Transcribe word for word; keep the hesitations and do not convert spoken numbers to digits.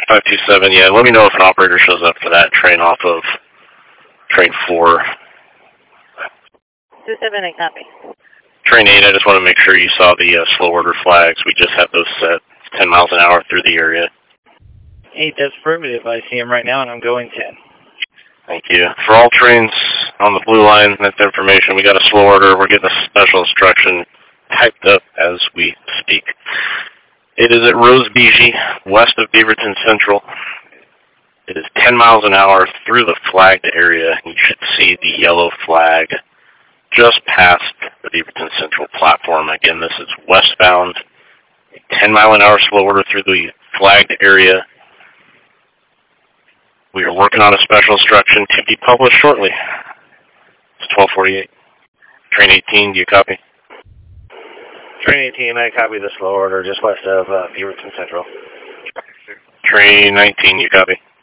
five two seven, yeah, let me know if an operator shows up for that train off of train four. two seven eight, copy. Train eight, I just want to make sure you saw the uh, slow order flags. We just have those set ten miles an hour through the area. eight, that's affirmative. I see him right now, and I'm going ten. Thank you. For all trains on the blue line, that's information. We got a slow order. We're getting a special instruction typed up as we speak. It is at Rosebiji, west of Beaverton Central. It is ten miles an hour through the flagged area. You should see the yellow flag just past the Beaverton Central platform. Again, this is westbound, ten mile an hour slow order through the flagged area. We are working on a special instruction to be published shortly. It's twelve forty-eight. Train eighteen, do you copy? Train eighteen, I copy the slow order just west of uh, Beaverton Central. Train nineteen, you copy?